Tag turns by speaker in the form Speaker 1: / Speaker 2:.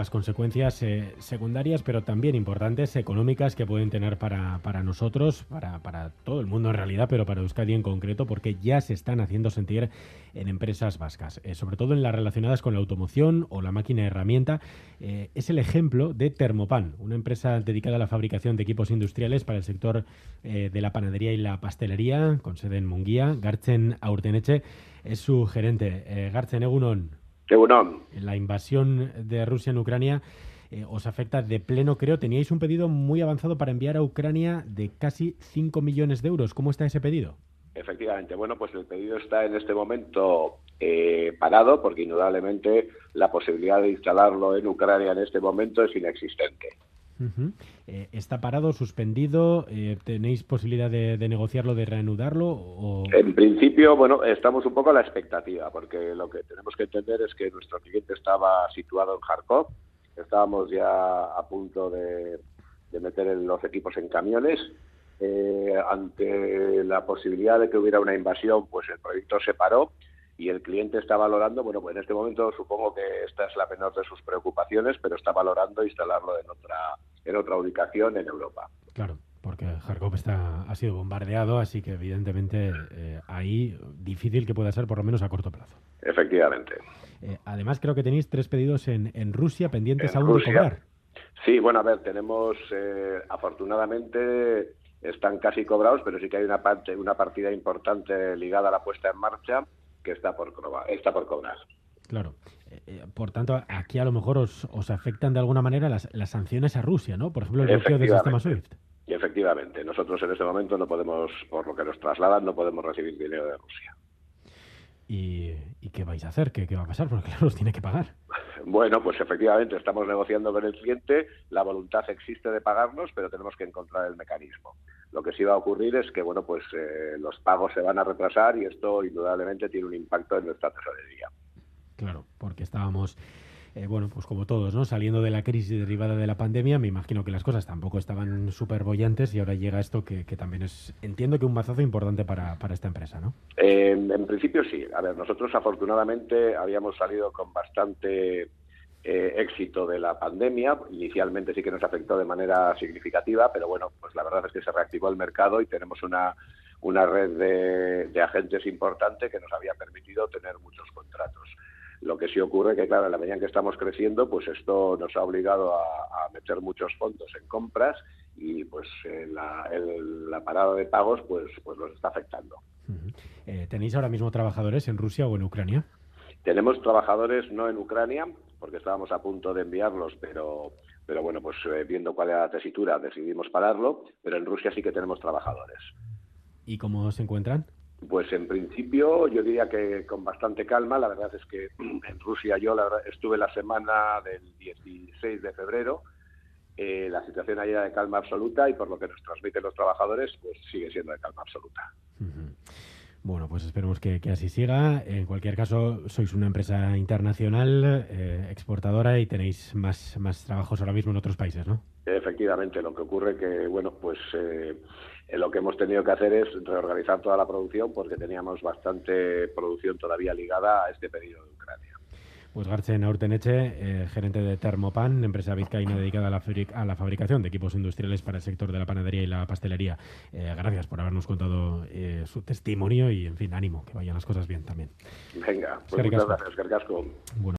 Speaker 1: las consecuencias secundarias, pero también importantes, económicas, que pueden tener para nosotros, para todo el mundo en realidad, pero para Euskadi en concreto, porque ya se están haciendo sentir en empresas vascas, sobre todo en las relacionadas con la automoción o la máquina herramienta. Es el ejemplo de Termopan, una empresa dedicada a la fabricación de equipos industriales para el sector de la panadería y la pastelería, con sede en Munguía. Gartzen Aurteneche es su gerente. Gartzen, egunon.
Speaker 2: Egunon.
Speaker 1: La invasión de Rusia en Ucrania os afecta de pleno, creo. Teníais un pedido muy avanzado para enviar a Ucrania de casi 5 millones de euros. ¿Cómo está ese pedido?
Speaker 2: Efectivamente. Bueno, pues el pedido está en este momento parado, porque indudablemente la posibilidad de instalarlo en Ucrania en este momento es inexistente.
Speaker 1: ¿Está parado, suspendido? ¿Tenéis posibilidad de negociarlo, de reanudarlo? O...
Speaker 2: En principio, bueno, estamos un poco a la expectativa, porque lo que tenemos que entender es que nuestro cliente estaba situado en Kharkov. Estábamos ya a punto de meter los equipos en camiones. Ante la posibilidad de que hubiera una invasión, pues el proyecto se paró y el cliente está valorando, bueno, pues en este momento supongo que esta es la menor de sus preocupaciones, pero está valorando instalarlo en otra ubicación en Europa.
Speaker 1: Claro, porque Kharkov ha sido bombardeado, así que evidentemente ahí difícil que pueda ser, por lo menos a corto plazo.
Speaker 2: Efectivamente.
Speaker 1: Además, creo que tenéis 3 pedidos en Rusia pendientes aún de cobrar.
Speaker 2: Sí, bueno, a ver, tenemos, afortunadamente, están casi cobrados, pero sí que hay una partida importante ligada a la puesta en marcha que está por cobrar.
Speaker 1: Claro. Por tanto, aquí a lo mejor os afectan de alguna manera las sanciones a Rusia, ¿no? Por ejemplo, el bloqueo del sistema SWIFT.
Speaker 2: Y efectivamente, nosotros en este momento no podemos, por lo que nos trasladan, no podemos recibir dinero de Rusia.
Speaker 1: ¿Y qué vais a hacer? ¿Qué va a pasar? Porque claro, os tiene que pagar.
Speaker 2: Bueno, pues efectivamente estamos negociando con el cliente, la voluntad existe de pagarnos, pero tenemos que encontrar el mecanismo. Lo que sí va a ocurrir es que, bueno, pues los pagos se van a retrasar y esto indudablemente tiene un impacto en nuestra tesorería.
Speaker 1: Claro, porque estábamos, bueno, pues como todos, ¿no? Saliendo de la crisis derivada de la pandemia, me imagino que las cosas tampoco estaban súper bollantes y ahora llega esto que también es, entiendo que un mazazo importante para esta empresa, ¿no?
Speaker 2: En principio sí. A ver, nosotros afortunadamente habíamos salido con bastante éxito de la pandemia. Inicialmente sí que nos afectó de manera significativa, pero bueno, pues la verdad es que se reactivó el mercado y tenemos una red de agentes importante que nos había permitido tener muchos contratos. Lo que sí ocurre que, claro, en la medida en que estamos creciendo, pues esto nos ha obligado a meter muchos fondos en compras y pues la parada de pagos pues nos está afectando.
Speaker 1: ¿Tenéis ahora mismo trabajadores en Rusia o en Ucrania?
Speaker 2: Tenemos trabajadores no en Ucrania, porque estábamos a punto de enviarlos, pero bueno, pues viendo cuál era la tesitura decidimos pararlo, pero en Rusia sí que tenemos trabajadores.
Speaker 1: ¿Y cómo se encuentran?
Speaker 2: Pues en principio yo diría que con bastante calma. La verdad es que en Rusia yo estuve la semana del 16 de febrero. La situación ahí era de calma absoluta y por lo que nos transmiten los trabajadores, pues sigue siendo de calma absoluta.
Speaker 1: Bueno, pues esperemos que así siga. En cualquier caso, sois una empresa internacional, exportadora y tenéis más trabajos ahora mismo en otros países, ¿no?
Speaker 2: Efectivamente, lo que ocurre que, bueno, pues lo que hemos tenido que hacer es reorganizar toda la producción porque teníamos bastante producción todavía ligada a este pedido de Ucrania.
Speaker 1: Pues Gartzen Aurteneche, gerente de Termopan, empresa vizcaína dedicada a la fabricación de equipos industriales para el sector de la panadería y la pastelería. Gracias por habernos contado su testimonio y, en fin, ánimo, que vayan las cosas bien también.
Speaker 2: Venga, pues muchas gracias, Carcasco.
Speaker 1: Bueno.